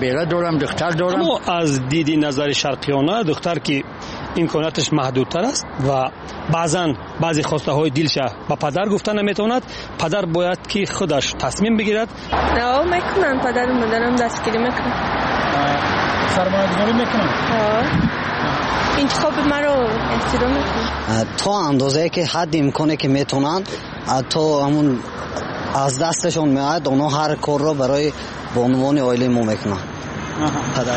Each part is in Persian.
بیره دارم، دختر دارم. اما از دید نظر شرقیانه دختر که امکاناتش محدودتر است و بعضی خواسته های دلش به پدر گفتن نمیتواند، پدر باید که خودش تصمیم بگیرد. نه میکنن، پدر و مادرم دستگیری میکنن، سرمایه‌گذاری میکنن. انتخاب مرا احترام میکنن تا اندازه که حد امکانه که میتونن، تا همون از دستشون میاد اونا هر کار رو برای به عنوان عائله ما میکنن. پدر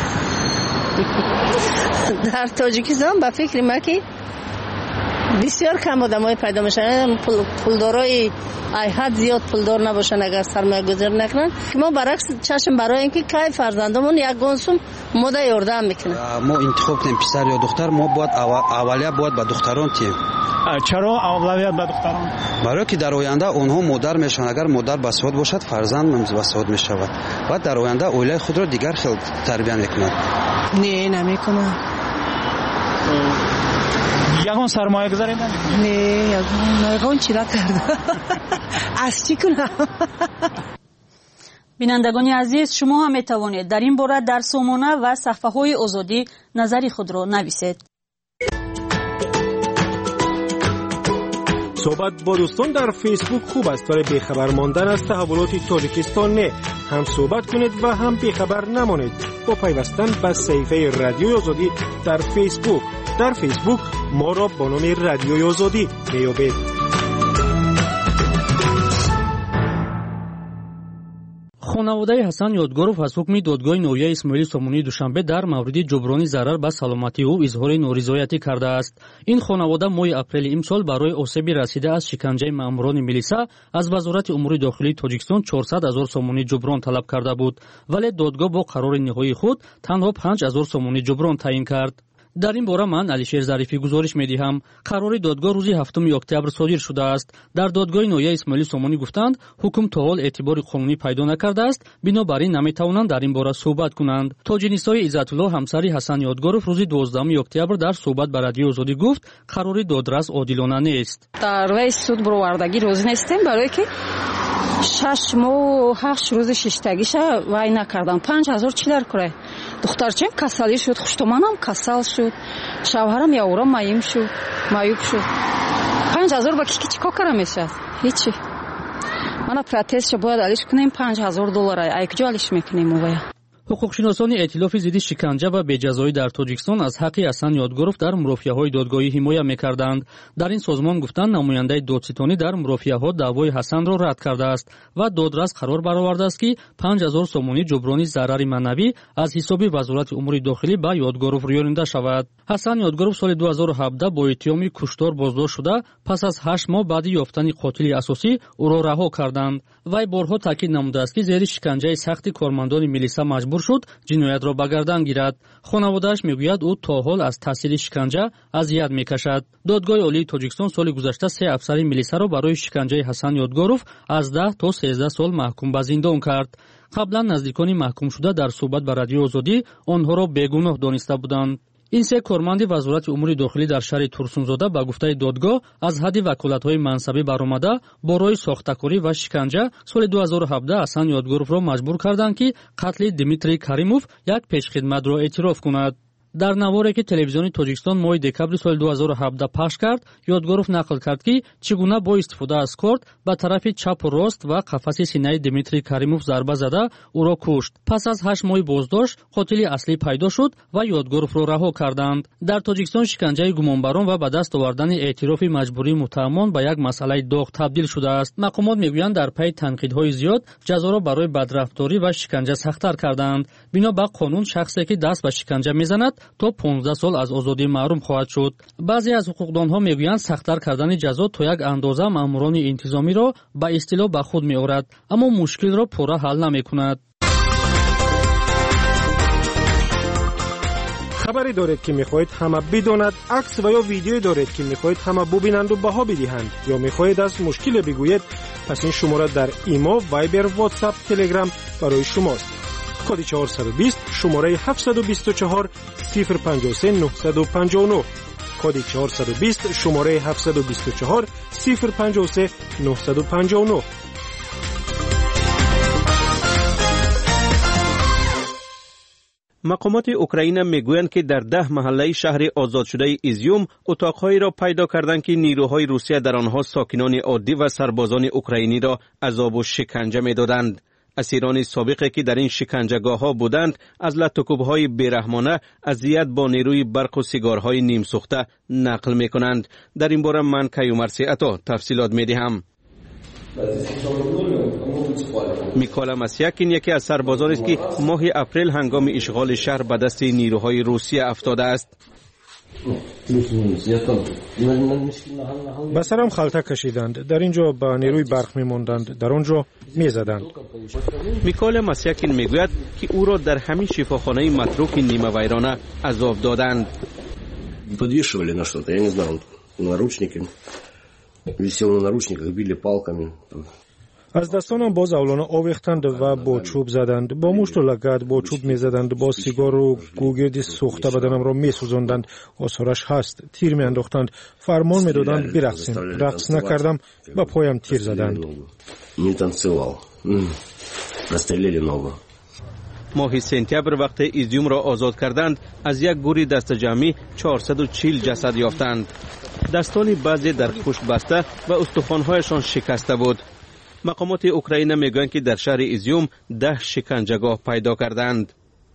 در تاجیکستان به فکر ما که بسیار کم آدمای پیدا میشن، پولدارای حد زیاد پولدار نباشن اگر سرمایه گذاری نکنن، که ما برعکس چشم برای اینکه کی فرزندمون یک گونسوم ماده یاردم میکنه. ما انتخاب کنیم پسر یا دختر، ما باید اولیه باید به دختران تیم. چرا اولویت به دختران؟ برای که در آینده اونها مادر میشن. اگر مادر بسواد باشد فرزند بسواد میشود و در آینده اولیه خود را دیگر خیلی تربیت میکنند. نه نمیکنه. یگان سرمایه گذاری نمیکنه. نه یگان چی را کرده از چی کنم. بینندگان عزیز، شما هم میتوانید در این باره در سامانه و صفحه های آزادی نظری خود را نویسید. صحبت با دوستان در فیسبوک خوب است، ولی بیخبر ماندن از تحولات تاجیکستان نه. هم صحبت کنید و هم بیخبر نمانید با پیوستن به صفحه رادیوی آزادی در فیسبوک. در فیسبوک ما را با نام رادیوی آزادی میابید. خانواده حسن یادگورов از حکم دادگاه نویه اسماعیل سامونی دوشنبه در مورد جبرانی ضرر به سلامتی او اظهار نارضایتی کرده است. این خانواده ماه اپریل امسال برای آسیب رسیده از شکنجه ماموران میلیسا از وزارت امور داخلی تاجیکستان 400,000 سامانی جبران طلب کرده بود، ولی دادگاه با قرار نهایی خود تنها 5,000 سامانی جبران تعیین کرد. در این باره من علیشیر ظریفی گزارش می‌دهم. قرار دادگاه روز 7 اکتبر صادر شده است. در دادگاه نویه اسماعیل سامونی گفتند حکم تا حال اعتبار قانونی پیدا نکرده است، بنابراین نمی‌توانند در این باره صحبت کنند. تاج‌نسای عزت‌الله همسری حسن یادگورов روز 12 اکتبر در صحبت با رادیو آزادی گفت قرار دادرس عادلانه نیست. در رئیس سود برآوردگی راضی نیستیم، برای که 6 ماه و 8 روز ششتگیش وای نکردم. 5,000 چی در کره دخترچم کسلی شد، خوشتمانم کسل شد، شوهرم یاورم ماییم شد، مایوب شد. 5,000 با کی چیکار کنم میشه؟ هیچی. من پروتست باید علیش کنیم. $5,000 ای کجا علیش میکنیم مویا؟ حقوقشناسان ائتلاف ضد شکنجه و بی‌جزایی در تاجیکستان از حق حسن یادگورov در مرافعه‌های دادگاهی حمایت می‌کردند. در این سازمان گفتند نماینده دادستانی در مرافعه‌ها دعوای حسن را رد کرده است و دادرس قرار برآورده است که 5,000 سامانی جبرانی ضرر معنوی از حساب وزارت امور داخلی به یادگورov ریانیده شود. حسن یادگورov سال 2017 با اتهام کشتار بازداشت شده پس از 8 ماه بعد یافتن قاتل اساسی او را رها کردند. وی بارها تاکید نموده است که زیر شکنجه سخت کارمندان میلیسا مجبور شد جنایت را به گردن گیرد. خانواده‌اش میگوید او تا حال از تحصیل شکنجه اذیت میکشد. دادگاه عالی تاجیکستان سال گذشته 3 افسر میلیسا را برای شکنجه حسن یادگورov از 10 تا 13 سال محکوم به زندان کرد. قبلا نزدیکان محکوم شده در صحبت با رادیو آزادی آنها را بیگناه دانسته بودند. این 3 کارمند وزارت امور داخلی در شهر تورسونزاده با گفته دادگاه از حد وکالت‌های منصبی برآمده برای ساختکاری و شکنجه سال 2017 حسن یادگورov را مجبور کردند که قتل دیمیتری کریموف یک پیشخدمت را اعتراف کند. در نواری که تلویزیون تاجیکستان ماه دکبر سال 2017 پخش کرد، یادگورov نقل کرد که چگونه با استفاده از کارت به طرف چپ و راست و قفس سینه دیمیتری کریموف ضربه زده او را کشت. پس از 8 ماه بازداشت قاتل اصلی پیدا شد و یادگورov را رها کردند. در تاجیکستان شکنجه گمانبران و به دست آوردن اعتراف مجبوری متهمان به یک مسئله داغ تبدیل شده است. مقامات میگویند در پی تنقیدهای زیاد جزا را برای بدرفتاری و شکنجه سخت‌تر کردند. بنا به قانون شخصی که دست به شکنجه میزند تا 15 سال از آزادی محروم خواهد شد. بعضی از حقوقدانها میگویند سخت‌تر کردن جزا تا یک اندازه ماموران انتظامی را به اصطلاح به خود می‌آورد، اما مشکل را پورا حل نمی‌کند. خبری دارید که می‌خواهید همه بداند، عکس و یا ویدیویی دارید که می‌خواهید همه ببینند و بها بدهند، یا می‌خواهید از مشکل بگویید، پس این شماره در ایما، وایبر، واتساپ، تلگرام برای شماست. کد 420 شماره 724 053 959. کد 420 شماره 724 053 959. مقامات اوکراین میگویند که در 10 محله شهر آزاد شده ایزیوم اتاقهایی را پیدا کردند که نیروهای روسیه در آنها ساکنان عادی و سربازان اوکراینی را عذاب و شکنجه میدادند. اسیران سابقی که در این شکنجهگاه ها بودند از لطوکوب‌های بیرحمانه اذیت با نیروی برق و سیگارهای نیم سوخته نقل میکنند. در این باره من کیومرثی عطا تفصیلات میدهم. میکالا مسیاکین یکی از سربازان است که ماه اپریل هنگام اشغال شهر به دست نیروهای روسیه افتاده است. به سرم خلطه کشیدند. در اینجا با نیروی برق میموندند، در اونجا میزدند. میکالا مسیاکین میگوید که او را در همین شفاخانه متروک نیمه ویرانه عذاب دادند. Подвешивали на что-то, я не знаю, наручники. Висел на наручниках, били палками. از دستانم با زولانه آویختند و با چوب زدند، با مشت و لگد با چوب میزدند، با سیگار و گوگردی سوخته بدنم را میسوزاندند. آثارش هست. تیر میانداختند، فرمان میدادند برقصیم. رقص نکردم، با پایم تیر زدند. ماه سپتامبر وقت ایزیوم را آزاد کردند، از یک گوری دست جمعی 440 جسد یافتند. دستان بعضی در پشت بسته و استخوان‌هایشان شکسته بود. مقامات اوکراین میگویند که در شهر ایزیوم 10 شکنجهگاه پیدا کردند.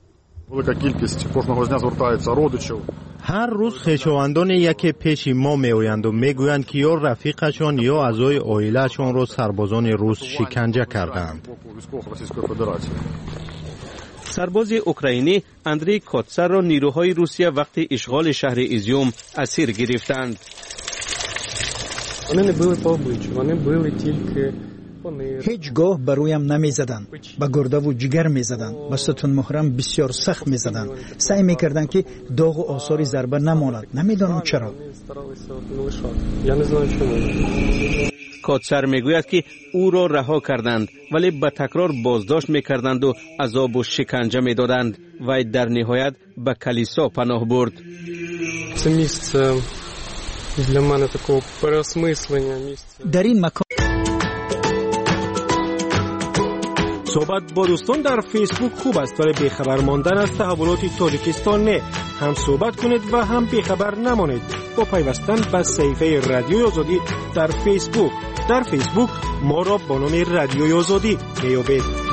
هر روز خویشاوندان یکی پیش ما میآیند و میگویند که یا رفیقشان یا اعضای عائله‌شان را سربازان روس شکنجه کردند. سرباز اوکراینی اندری کوتسر را نیروهای روسیه وقت اشغال شهر ایزیوم اسیر گرفتند. هیچگاه برویم نمی زدند، به گرده و جگر می زدند، به ستون مهرم بسیار سخت می زدند. سعی می کردند که داغ و آثار ضربه نماند. نمیدانم چرا. کوتسر میگوید که او را رها کردند ولی به تکرار بازداشت میکردند و عذاب و شکنجه میدادند و در نهایت به کلیسا پناه برد. در این مکان صحبت با دوستان در فیسبوک خوب است، ولی بیخبر ماندن از تحولات تاجیکستان نه. هم صحبت کنید و هم بیخبر نمانید با پیوستن به صفحه رادیوی آزادی در فیسبوک. در فیسبوک ما را با نام رادیوی آزادی میابید.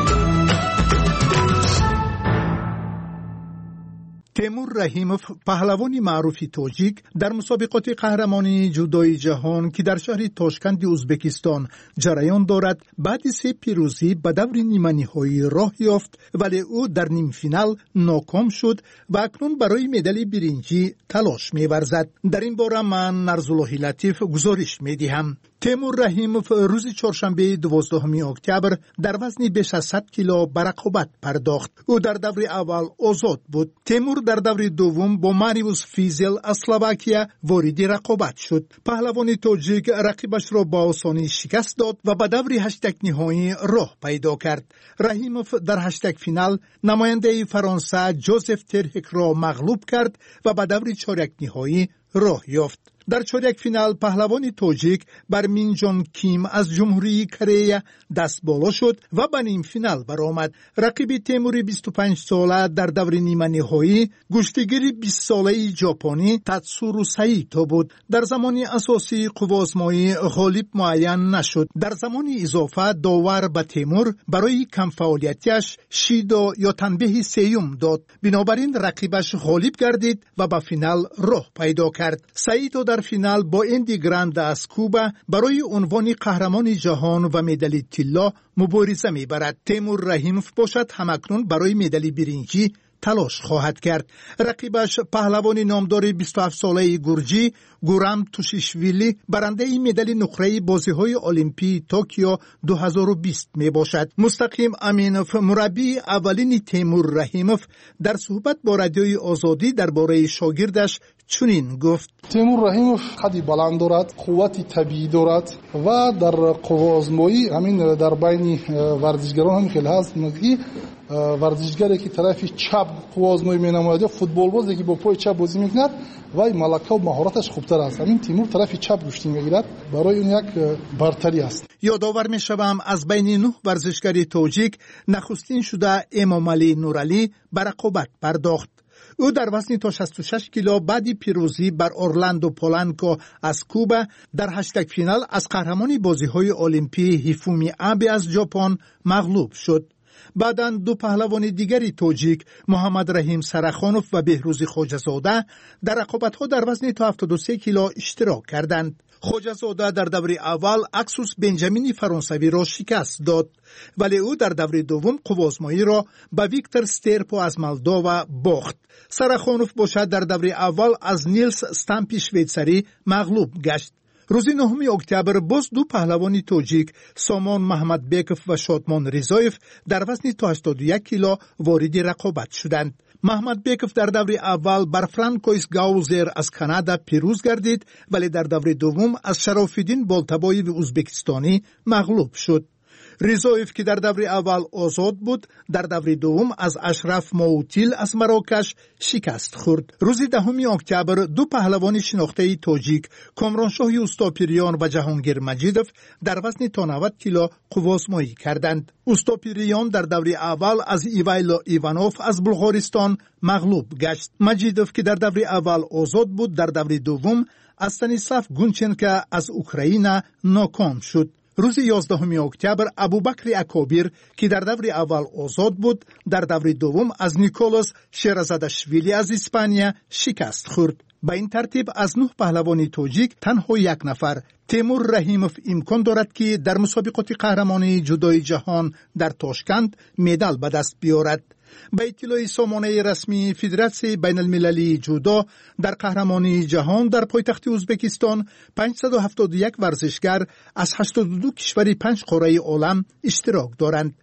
تیمور رحیموف پهلوان معروف تاجیک در مسابقات قهرمانی جودوی جهان که در شهر تاشکند ازبکستان جریان دارد بعد 3 پیروزی به دور نیمه نهایی راه یافت، ولی او در نیم فینال ناکام شد و اکنون برای مدال برنجی تلاش می‌ورزد. در این باره من نرزالله لطیف گزارش می‌دهم. تیمور رحیموف روز چهارشنبه 12 اکتبر در وزن بیش از 100 کیلو به رقابت پرداخت. او در دور اول آزاد بود. تیمور در دور دوم با ماریوس فیزل از اسلواکیه وارد رقابت شد. پهلوان تاجیک رقیبش را با آسانی شکست داد و به دور 8 نهایی راه پیدا کرد. رحیموف در 8 فینال نماینده فرانسه جوزف ترهک را مغلوب کرد و به دور 4 نهایی راه یافت. در چهارک فینال پهلوان تاجیک بر مین جون کیم از جمهوری کره دست بالا شد و به نیم فینال برآمد. رقیب تیمور 25 ساله در دور نیمه نهایی گشتگیر 20 ساله ژاپنی تاتسورو سایتو بود. در زمان اساسی قوازمایی غالب معین نشد. در زمان اضافه داور به تیمور برای کم فعالیتیش شیدو یا تنبیه سیوم داد. بنابراین رقیبش غالب گردید و به فینال راه پیدا کرد. سایتو در فینال با اندی گراند از کوبا برای عنوان قهرمان جهان و مدال طلا مبارزه می‌برد. تیمور رحیموف باشد همکنون برای مدال برنجی تلاش خواهد کرد. رقیبش پهلوان نامدار 27 ساله گرجی گورام توشیشویلی برنده مدال نقره بازی‌های المپی توکیو 2020 می باشد. مستقیم امینوف مربی اولین تیمور رحیموف در صحبت با رادیوی آزادی درباره شاگردش چنین گفت: تیمور رحیموف قدی بلند دارد، قوتی طبیعی دارد و در قوازمایی همین در بین ورزشگران هم خیلی هست که ورزشگری که طرف چپ قوازمایی می‌نماید، فوتبال بازی که با پای چپ بازی می‌کند و ملکه و مهارتش خوبتر است. همین تیمور طرف چپ گوشتی می‌گیرد، برای اون یک برتری است. یادآور می‌شوم از بین 9 ورزشکار تاجیک نخستین شده امامعلی نورعلی به رقابت پرداخت. او در وزن تا 66 کیلو بعد پیروزی بر اورلاندو پولانکو از کوبا در هشتگ فینال از قهرمان بازی‌های المپی هیفومی آبه از ژاپن مغلوب شد. بعداً 2 پهلوان دیگری تاجیک محمد رحیم سرخانوف و بهروز خواجه‌زاده در رقابت‌ها در وزن تا 73 کیلو اشتراک کردند. خواجه‌زاده در دوره اول اکسوس بنجامین فرانسوی را شکست داد، ولی او در دوره دوم قوازمایی را به ویکتور سترپو از مولداوا باخت. سرخانوف باشد در دوره اول از نیلس استامپی شویتساری مغلوب گشت. روز 9 اکتبر باز 2 پهلوان تاجیک سامان محمد بیکوف و شادمان رضایف در وزن تا 81 کیلو وارد رقابت شدند. محمد بیکوف در دوره اول بر فرانکویس گاوزر از کانادا پیروز گردید، ولی در دوره دوم از شراف‌الدین بالتبایی و ازبکستانی مغلوب شد. رضایف که در دوره اول آزاد بود در دوره دوم از اشرف ماوتیل از مراکش شکست خورد. روز 10 اکتبر 2 پهلوان شناخته تاجیک کامرانشاه اوستاپیریان و جهانگیر مجیدوف در وزن تا 90 کیلو قوازمایی کردند. اوستاپیریان در دوره اول از ایوایلا ایوانوف از بلغارستان مغلوب گشت. مجیدوف که در دوره اول آزاد بود در دوره دوم از استانیسلاف گونچنکا از اوکراین ناکام شد. روز 11 اکتبر ابوبکر اکابیر که در دوره اول آزاد بود در دوره دوم از نیکولاس شیرزاداشویلی از اسپانیا شکست خورد. به این ترتیب از 9 پهلوان تاجیک تنها 1 نفر تیمور رحیموف امکان دارد که در مسابقات قهرمانی جودوی جهان در تاشکند مدال به دست بیارد. به اطلاع سامانه رسمی فدراسیون بین المللی جودو در قهرمانی جهان در پایتخت ازبکستان 571 ورزشکار از 82 کشور 5 قاره عالم اشتراک دارند.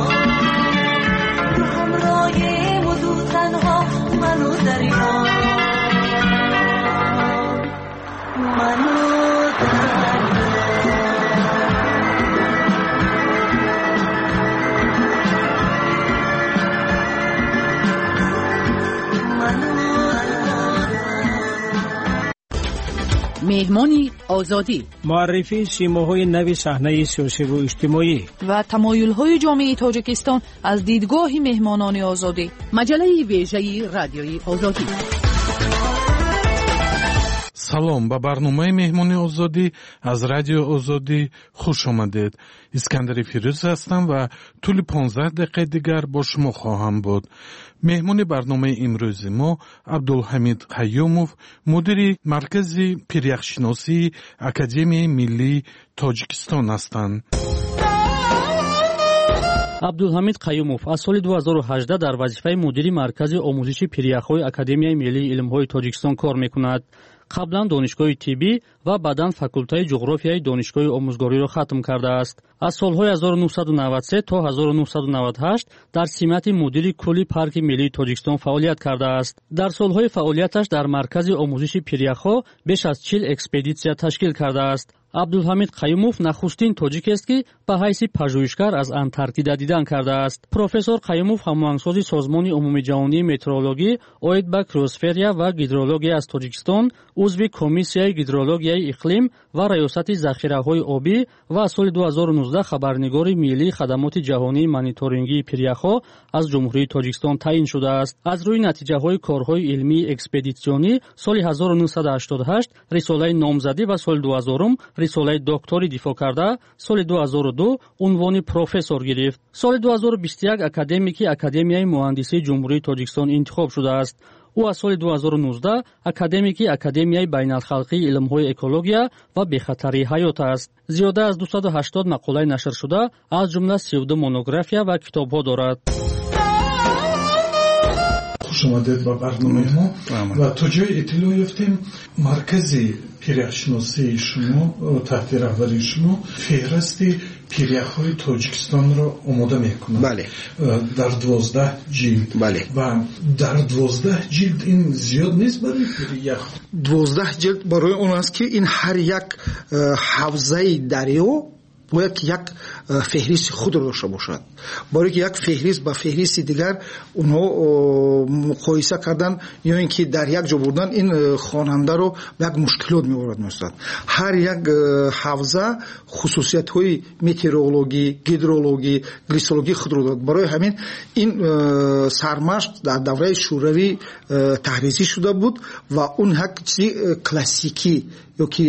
منو دریا مهمانی آزادی، معرفی سیماهای نوی صحنه سیاسی و اجتماعی و تمایل‌های جامعه تاجیکستان از دیدگاه مهمانان آزادی. مجله ویژه رادیوی آزادی. салом ба барномаи меҳмони озодӣ аз радио озодӣ хуш омадед. искандари фирӯз ҳастам ва тӯли 15 дақиқаи дигар бо шумо хоҳам буд. меҳмони барномаи имрӯзи мо абдулҳамид қайюмов, мудири маркази пиряхшиносии академияи миллии тоҷикистон ҳастанд. абдулҳамид қайюмов аз соли 2018 дар вазифаи мудири маркази омӯзиши пиряхҳои академияи миллии илмҳои тоҷикистон кор мекунад. қаблан донишгоҳи тиббӣ ва баъдан факултаи ҷуғрофияи донишгоҳи омӯзгориро хатм кардааст. аз солҳои 1993 то 1998 дар симати мудири кулли парки миллии тоҷикистон фаъолият кардааст. дар солҳои фаъолияташ дар маркази омӯзиши пиряхҳо беш аз 40 экспедитсия ташкил кардааст. абдулҳамид қайюмов нахустин тоҷикест ки ба ҳайси пажӯҳишгар аз антарктида дидан кардааст. профессор қайюмов ҳамоҳангсози созмони умумиҷаҳонии метеорологӣ оид ба криосферия ва гидрология аз тоҷикистон, узви комиссияи гидрологияи иқлим ва раёсати захираҳои обӣ ва аз соли 2019 хабарнигори миллии хадамоти ҷаҳонии мониторингии пиряхҳо аз ҷумҳурии тоҷикистон таъин шудааст. аз рӯи натиҷаҳои корҳои илмии экспедитсионӣ соли 1988 рисолаи номзадӣ ва соли 2000 рисолаи докторӣ дифоъ карда, соли 2002 унвони профессор гирифт. соли 2021 академики Академияи муҳандисии ҷумҳурии тоҷикистон интихоб шудааст. ӯ аз соли 2019 академики Академияи байналхалқии илмҳои экология ва бехатарии ҳаёт аст. зиёда аз 280 мақолаи нашр шуда, аз ҷумла 32 монография ва китобҳо дорад. خوش آمدید به برنامه ما و تا جای اطلاع یافتیم مرکز پیره‌شناسی شما تحت رهبری شما فهرست پیره‌های تاجیکستان را آماده میکنند. بله. در 12 جلد. بله. و در 12 جلد این زیاد نیست برای پیره‌ها. 12 جلد برای اون است که این هر یک حوزه دریا باید یک فهرست خود را داشته باشد. برای که یک فهرست با فهرست دیگر اونها مقایسه کردن یا اینکه در یک جا بردن این خواننده رو به یک مشکلات می‌آورد می‌افتد. هر یک حوزه خصوصیت‌های متئورولوژی، گیدرولوژی، گلیسولوژی خود را دارد. برای همین این سرمشق در دوره شوروی تحریزی شده بود و اون یک چیز کلاسیکی یا که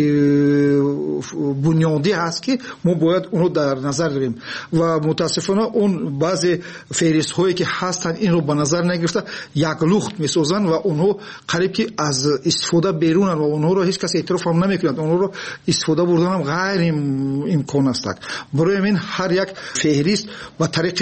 بنیادی هست که ما باید اونو در نظر داریم و متاسفانه اون بعضی فهرست هایی که هستن این رو به نظر نگرفته یک لخت میسازن و اونو قریب که از استفاده بیرونن و اونو رو هیچ کس اعتراف هم نمیکنند. اونو رو استفاده بردن هم غیر امکان است. برای همین هر یک فهرست با طریق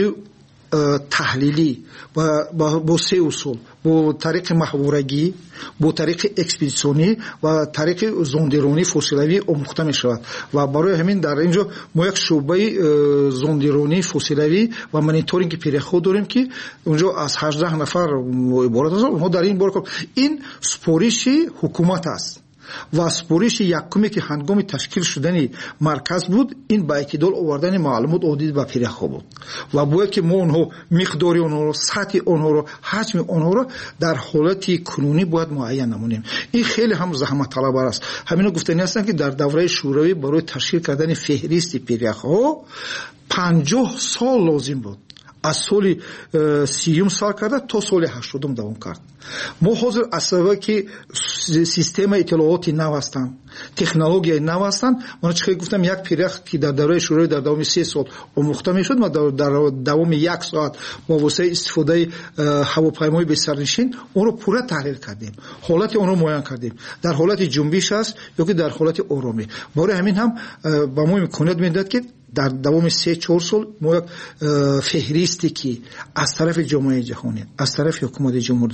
تحلیلی با سه اصول، با طریق محورگی، با طریق اکسپدیسیونی و طریق زوندرونی فسیلوی آموخته می شود و برای همین در اینجا ما یک شعبه زوندرونی فسیلوی و مانیتورینگ پیره‌ها داریم که اونجا از 18 نفر عبارت است. ما در این باره این سپارش حکومت است و سپارش یکمی که هنگام تشکیل شدن مرکز بود این با اعتدال آوردن معلومات عادی به پیره‌ها بود و باید که ما اونها مقدار اونها رو، سطح اونها رو، حجم اونها رو در حالت کنونی باید معین نمونیم. این خیلی هم زحمت طلب است. همینو گفتنی هستن که در دوره شوروی برای تشکیل کردن فهرست پیره‌ها 50 سال لازم بود. از سال 30 سال کرده تا سال 80 دوام کرد. ما حاضر اصلا که سیستم اطلاعاتی نو هستن، تکنولوژی نو هستن. من چه گفتم یک پیرخ که در دوره شوروی در دوام 3 سال آموخته میشد، ما در دوام 1 ساعت با واسطه استفاده هواپیمای به سرنشین اون رو پورا تحلیل کردیم، حالت اون رو معاین کردیم، در حالت جنبش است یا که در حالت آرامی. برای همین هم با ما امکانات میداد که در دوام 3-4 سال ما یک فهرستی که از طرف جامعه جهانی، از طرف حکومت جمهوری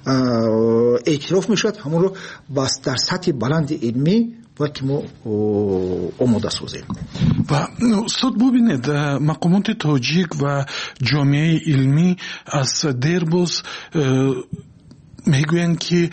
اعتراف میشد، همون رو بس در سطح بلند علمی باید که ما آماده سازیم. و استاد ببینید مقامات تاجیک و جامعه علمی از دیرباز میگویند که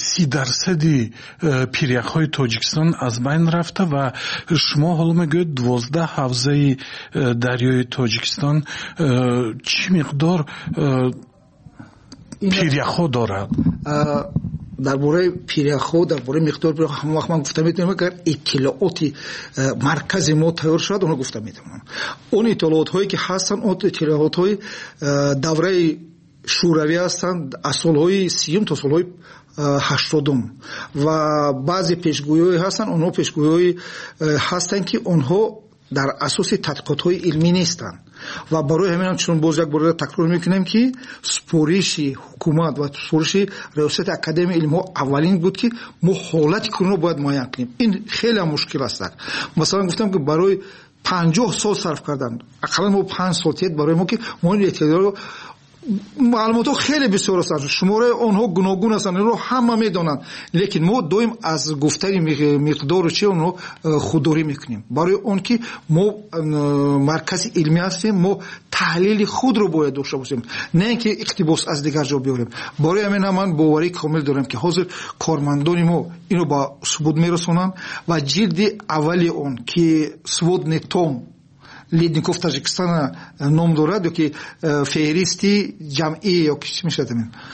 30% پیره‌های تاجیکستان از بین رفته و شما حالا میگوید 12 حوزه دریای تاجیکستان چی مقدار پیره‌ها دارد؟ درباره پیرخو درباره مقدار پیرخو هم وقت من گفتم میتونم اگر اطلاعاتی مرکز ما تیار شد اون گفتم میتونم اون اطلاعات هایی که هستن اون اطلاعات های دوره شوروی هستند از سالهای 30 تا سالهای 80 و بعضی پیشگویی هستن اونها پیشگویی هستن که اونها در اساس تحقیقات های علمی نیستن و برای همین هم چون باز یک بار تکرار میکنیم که سپارش حکومت و سپارش ریاست اکادمی علم ها اولین بود که ما حالت کرونا باید معاین کنیم. این خیلی مشکل است. مثلا گفتم که برای 50 سال صرف کردن اقلا ما 5 سال تید برای ما که ما این اطلاعات معلومات ها خیلی بسیار هستند شماره آنها گوناگون هستند رو همه میدانند لیکن ما دویم از گفتن مقدار چه اونها خودداری میکنیم برای اون که ما مرکز علمی هستیم ما تحلیل خود رو باید داشته باشیم نه اینکه اقتباس از دیگر جا بیاریم. برای همین من باوری کامل دارم که حاضر کارمندان ما اینو با ثبوت میرسونن و جلد اولی اون که سودنتوم لیدنیکوف تاجیکستان نام دارد یا که فهرستی جمعی یا چی میشه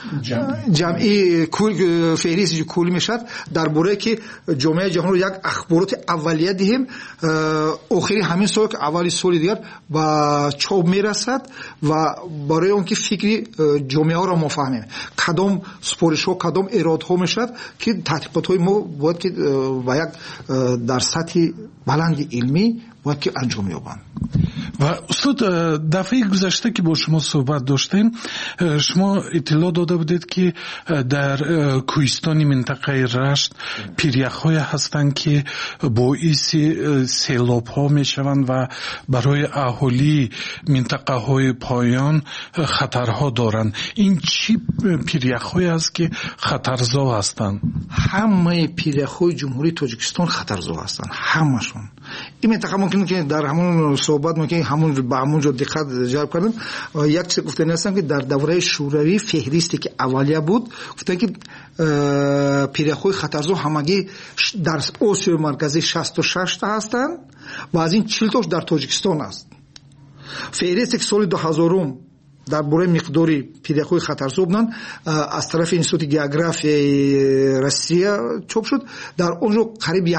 جمعی فهرستی کلی میشد درباره که جامعه جهان رو یک اخبارات اولیه دهیم آخری همین سال که اولی سال دیگر با چوب میرسد و برای اون که فکری جامعه ها را مفهمیم کدام سپارش ها کدام ارائه ها میشد که تحقیقات های ما باید که با یک در سطح بلند علمی باید که انجام یابند. و استاد دفعه گذشته که با شما صحبت داشتیم شما اطلاع داده بودید که در کوهستان منطقه رشت پیریخ‌های هستند که باعث سیلاب‌ها میشوند و برای اهالی منطقه های پایان خطرها دارند. این چی پیریخ‌های است که خطرزا هستند؟ همه پیریخ‌های جمهوری تاجیکستان خطرزا هستند همشون. این منطقه ممکنه که در همون صحبت ما که همون به همون جا دقت جلب کردم یک چیز گفتن هستم که در دوره شوروی فهرستی که اولیه بود گفتن که پیریخ‌های خطرزا همگی در آسیای مرکزی 66 تا هستند و از این 40 تاش در تاجیکستان است. فهرستی که سال 2000 در باره مقداری پیریخ‌های خطرزا بودن از طرف انستیتوت گئوگرافی روسیه چاپ شد در اونجا قریب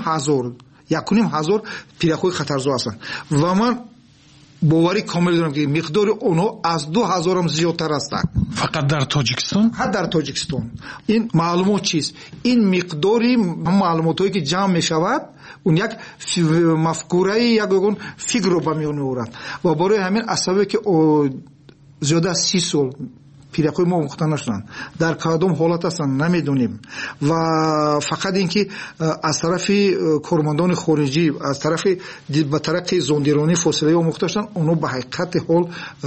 1,500 پیریخ‌های خطرزا هستند و من باوری کامل دارم که مقدار اونها از 2,000 هم زیادتر هستند. فقط در تاجیکستان؟ ها در تاجیکستان. این معلومات چیست؟ این مقداری معلوماتی که جمع می شود اون یک مفکوره یک فکر رو به میون آورد و برای همین اسبابی که زیاده از 30 سال پیریخ‌های ما مختار نشدن در کدام حالت هستن نمیدونیم و فقط اینکه از طرف کارمندان خارجی از طرف به طرق زندگیرانی فاصله ها مختار شدن اونو به حقیقت حال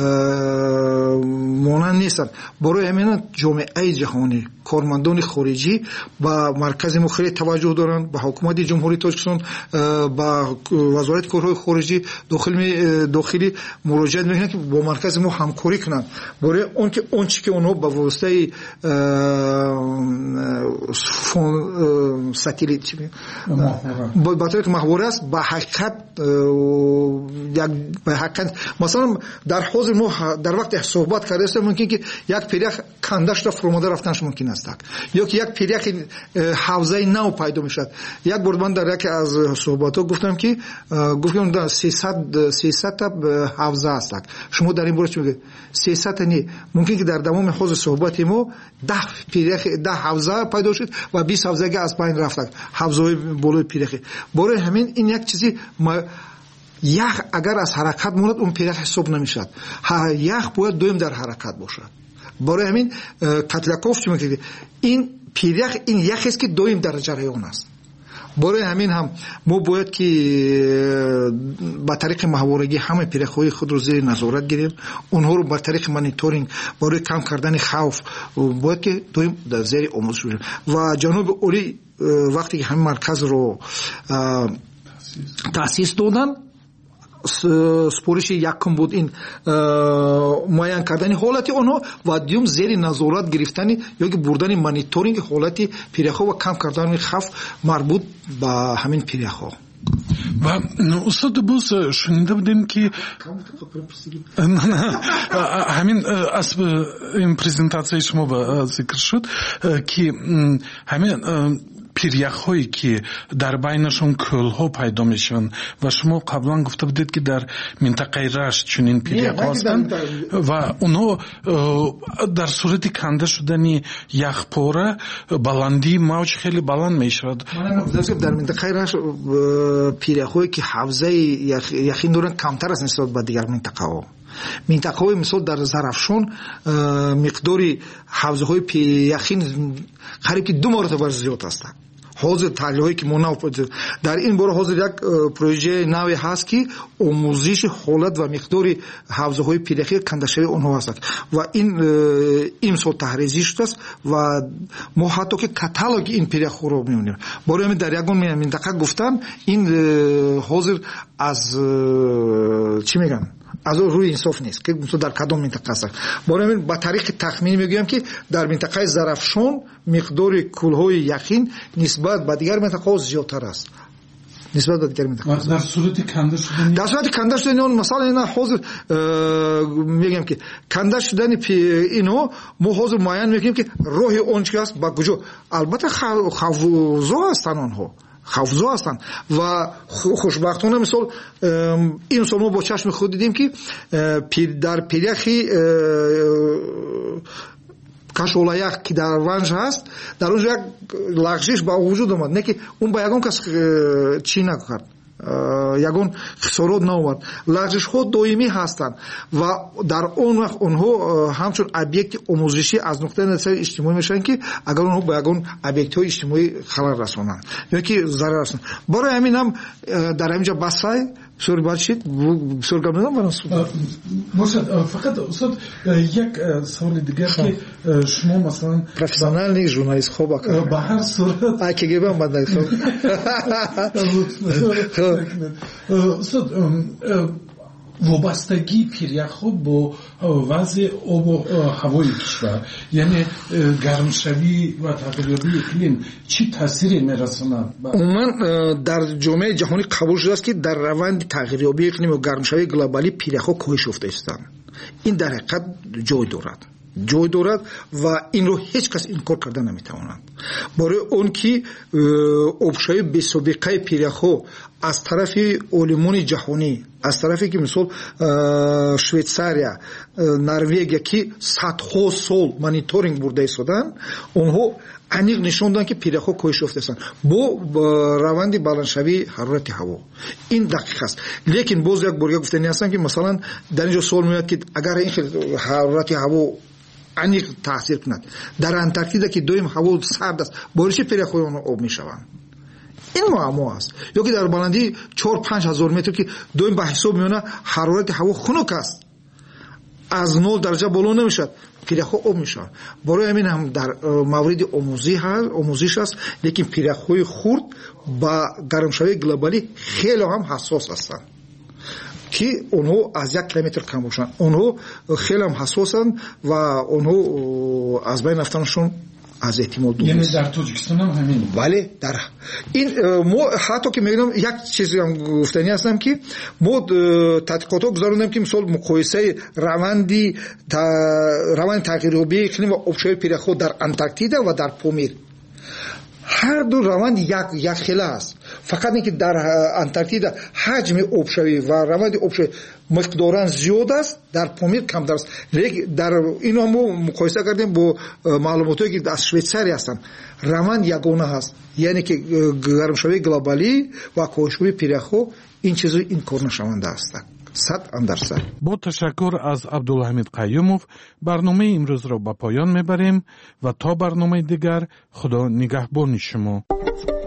مانند نیستن. برای همین جامعه جهانی کارمندان خارجی با مرکز ما خیلی توجه دارن به حکومت جمهوری تاجیکستان با وزارت کارهای خارجی داخلی مراجعه میکنن که با مرکز ما همکاری کنن برای اون که اون چی که اونها با واسطه ساتلیت چی با طریق محور است با حقیقت مثلا در حاضر ما در وقت صحبت کرده ممکن که یک پیریخ کندش را فرموده رفتنش ممکن است یا که یک پیریخ حوزه نو پیدا میشد. یک بار من در یکی از صحبت‌ها گفتم که 300 تا حوزه است. شما در این باره چی میگید؟ 300 نه ممکن که در تمام حوزه صحبت ما 10 پیریخ 10 حوزه پیدا شد و 20 حوزه از بین رفت. حوزه بالای پیریخ. برای همین این یک چیزی یخ اگر از حرکت موند اون پیریخ حساب نمیشد. یخ باید دویم در حرکت باشد. برای همین کاتلاکوف چی میگه این پیریخ این یخی است که دویم در جریان است. برای همین هم ما باید که با طریق محورگی همه پیریخ‌های خود رو زیر نظارت گیریم اونها رو با طریق مانیتورینگ برای کم کردن خوف باید که دویم در زیر آموزش بگیریم و جناب اولی وقتی که همین مرکز رو تأسیس دادن سپورش یکم بود این معاین کردن حالت آنها و دیوم زیر نظارت گرفتن یا که بردن مانیتورینگ حالت پیریخ‌ها و کم کردن خوف مربوط به همین پیریخ‌ها. و استاد باز شنیده بودیم که همین از این پریزنتاسیون شما ذکر شد که همین پیریخ هایی که در بینشون کل ها پیدا میشن و شما قبلا گفته بودید که در منطقه رشت چنین پیریخ ها هستند و اونها در صورت کنده شدن یخپاره بلندی موج خیلی بلند میشود. در منطقه رشت پیریخ هایی که حوزه یخین دارن کمتر است نسبت به دیگر منطقه ها. منطقه های مثال در زرافشان مقداری حوزه های یخین قریب که 2 مرتبه زیاد است. حاضر تحلیل هایی که ما در این باره حاضر یک پروژه نوی هست که آموزش حالت و مقداری حوزه های پیرخی کندشوی آنها هست و این سال تحریزی شده است و ما حتی که کاتالوگ این پیرخ رو می‌بینیم. برای همین در یگان منطقه گفتم این حاضر از چی میگن از روی انصاف نیست که در کدام منطقه است. برای همین با طریق تخمینی میگویم که در منطقه زرافشان مقدار کلهای یخین نسبت به دیگر منطقه زیادتر است. نسبت به دیگر منطقه در صورت کنده شدن کنده شدن اون مثلا اینا حاضر میگم که کنده شدن اینو ما حاضر معین میگیم که راه اون چی است با کجا. البته خوزا هستن آنها خوزا هستن و خوشبختانه مثال این سال ما با چشم خود دیدیم که در پیرخی کشولایخ که در ونج هست در اونجا یک لغزش با وجود آمد، نه که اون با یگان کس چی نکرد، یگان خسارات نآورد. لغزش ها دائمی هستند و در اون وقت اونها همچون ابیکت آموزشی از نقطه نظر اجتماعی میشن که اگر اونها با یگان ابیکت های اجتماعی خلل رسانند یا که ضرر رسانند. برای همین هم در اینجا بسای سوری باشید بسیار گمنام برام باشد. فقط استاد یک سوال دیگر که شما مثلا پروفسیونال نیست ژورنالیست خوب اکر به هر صورت اگه گفتم بعد استاد وابستگی پیریخ با وضع آب و هوای کشور یعنی گرمشوی و تغییریابی اقلیم چی تاثیری میرساند؟ من در جامعه جهانی قبول شده است که در روند تغییریابی اقلیم و گرمشوی گلوبالی پیریخ ها کاهش یافته هستند. این در حقیقت جای دارد و این رو هیچ کس انکار کرده نمیتواند. برای اون که آبشوی بی سابقه پیریخ ها از طرف علمان جهانی، از طرفی که مثلا شویتساریا، نروژ که صدها سال مانیتورینگ برده شدن، اونها انیق نشون دادن که پیریخ ها کاهش یافته هستند با روند بلندشوی حرارت هوا. این دقیق است. لیکن باز یک بار گفتنی هستن که مثلا در اینجا سوال میاد که اگر این حرارت هوا انیق تاثیر کند در انتارکتیدا که دویم هوا سرد است برای چه پیریخ ها آب میشوند؟ این معما است. یا که در بلندی 4-5 هزار متر که دویم به حساب میونه حرارت هوا خنک است، از 0 درجه بالا نمیشد، پیریخ ها آب میشن. برای همین هم در مورد آموزش است، لیکن پیریخ های خرد با گرمشوی گلوبالی خیلی هم حساس هستند که اونها از 1 کیلومتر کم باشن. اونها خیلی هم حساسن و اونها از بین رفتنشون از احتمال دور. یعنی در تاجیکستان هم همین. بله در این ما حتی که میگم یک چیزی هم گفتنی هستم که ما تحقیقات ها گذاروندیم که مثلا مقایسه روند تغییریابی اقلیم و آبشوی پیریخ ها در انتارکتیدا و در پامیر هر دو روند یک خیله است. فقط اینکه در انتارکتیدا حجم آبشوی و روند آبشوی مقدارن زیاد است، در پامیر کمتر است. لیکن در اینو ما مقایسه کردیم با معلوماتی که از شویتساری هستن، روند یگانه هست، یعنی که گرمشوی گلوبالی و کاهش‌های پیریخ ها این چیزا این کار نشونده است. 100%. با تشکر از عبدالحمید قیوموف برنامه امروز را به پایان میبریم و تا برنامه دیگر خدا نگهبان شما.